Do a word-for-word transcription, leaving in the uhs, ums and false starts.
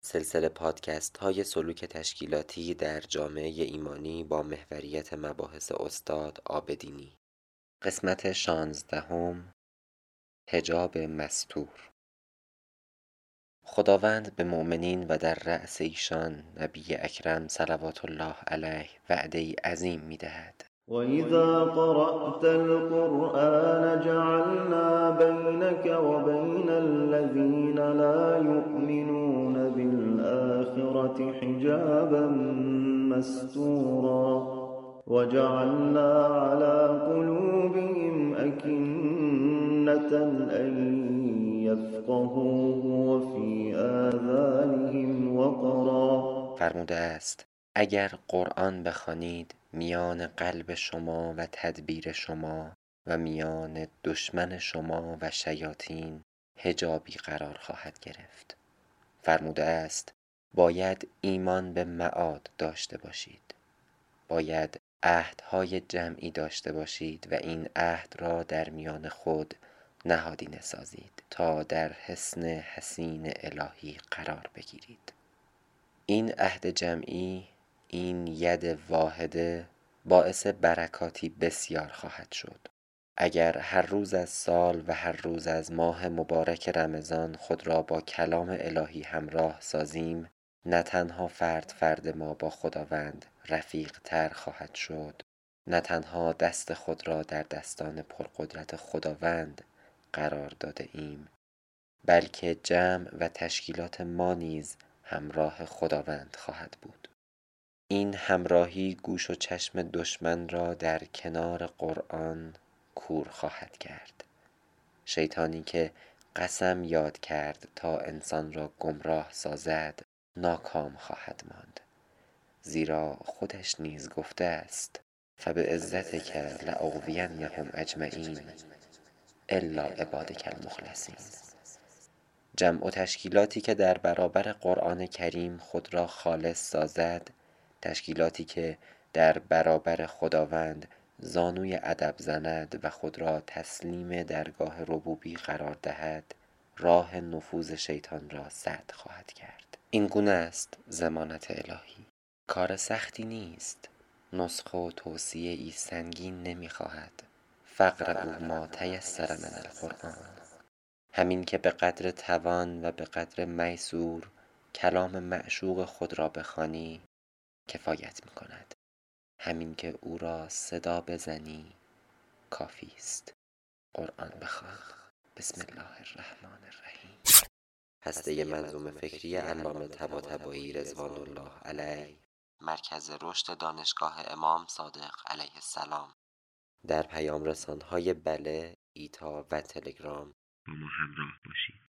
سلسله پادکست های سلوک تشکیلاتی در جامعه ایمانی با محوریت مباحث استاد عابدینی. قسمت شانزدهم، حجاب مستور. خداوند به مؤمنین و در رأس ایشان نبی اکرم صلوات الله علیه وعده عظیم می دهد. وَإِذَا قَرَأْتَ الْقُرْآنَ جَعَلْنَا بَيْنَكَ وَبَيْنَ الَّذِينَ لَا يُؤْمِنُونَ بِالْآخِرَةِ حِجَابًا مَّسْتُورًا وَجَعَلْنَا عَلَىٰ قُلُوبِهِمْ أَكِنَّةً أَن يَفْقَهُوهُ وَفِي آذَانِهِمْ وَقْرًا. فرموده است اگر قرآن بخوانید میان قلب شما و تدبیر شما و میان دشمن شما و شیاطین حجابی قرار خواهد گرفت. فرموده است باید ایمان به معاد داشته باشید، باید عهدهای جمعی داشته باشید و این عهد را در میان خود نهادینه سازید تا در حصن حصین الهی قرار بگیرید. این عهد جمعی، این ید واحده باعث برکاتی بسیار خواهد شد. اگر هر روز از سال و هر روز از ماه مبارک رمضان خود را با کلام الهی همراه سازیم، نه تنها فرد فرد ما با خداوند رفیق تر خواهد شد، نه تنها دست خود را در دستان پرقدرت خداوند قرار داده ایم، بلکه جمع و تشکیلات ما نیز همراه خداوند خواهد بود. این همراهی گوش و چشم دشمن را در کنار قرآن کور خواهد کرد. شیطانی که قسم یاد کرد تا انسان را گمراه سازد ناکام خواهد ماند، زیرا خودش نیز گفته است فبعزتک لأغوینهم اجمعین الا عبادک المخلصین. جمع و تشکیلاتی که در برابر قرآن کریم خود را خالص سازد، تشکیلاتی که در برابر خداوند زانوی ادب زند و خود را تسلیم درگاه ربوبی قرار دهد، راه نفوذ شیطان را سد خواهد کرد. این گونه است ضمانت الهی. کار سختی نیست، نسخه و توصیه ای سنگین نمی خواهد. فقرؤوا ما تیسر من القرآن. همین که به قدر توان و به قدر میسور کلام معشوق خود را بخوانی کفایت می کند. همین که او را صدا بزنی کافی است. قرآن بخوان. بسم الله الرحمن الرحیم. هسته منظومه فکری علامه طباطبایی رضوان الله علیه، مرکز رشد دانشگاه امام صادق علیه السلام. در پیام رسان‌های بله، ایتا و تلگرام با ما همراه باشید.